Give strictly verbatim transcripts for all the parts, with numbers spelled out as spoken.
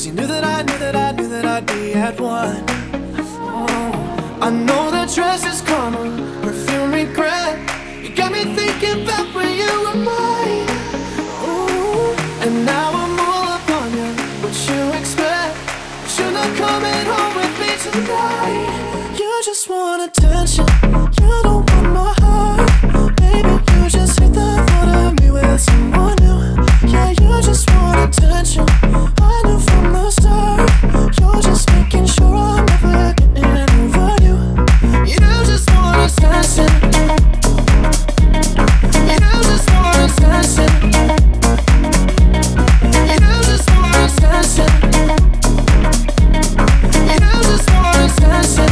you knew that I knew that I knew that I'd be at one. Oh, I know that dress is karma, perfume regret. You got me thinking back when you were mine. Ooh, and now I'm all up on you. What you expect? You're not coming home with me tonight. You just want attention. You don't want my heart. Baby, you just hate the thought of me with someone new. Yeah, you just want attention. I knew from the start. You're just making sure I'm never getting over you. You just want attention. You just want attention. You just want attention. You just want attention.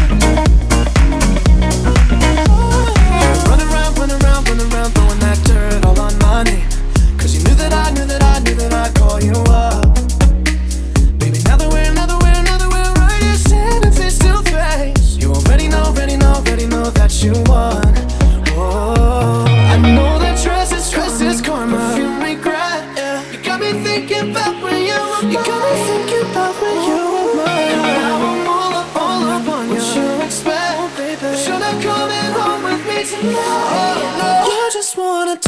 Run around, run around, run around, throwing that dirt all on my name. Cause you knew that I knew that I knew that I'd call you up. Baby, now that we're, now that we're, now that we're right here standing face to face, you already know, already know, already know that you won. Oh, I know that dress is, dress is karma, perfume regret. Yeah, you got me thinking about when you were mine. You got me thinking about when you were mine. And now I'm all up, all up on you. What you expect? Oh, baby, you're not coming home with me tonight. Oh, no. You just wanna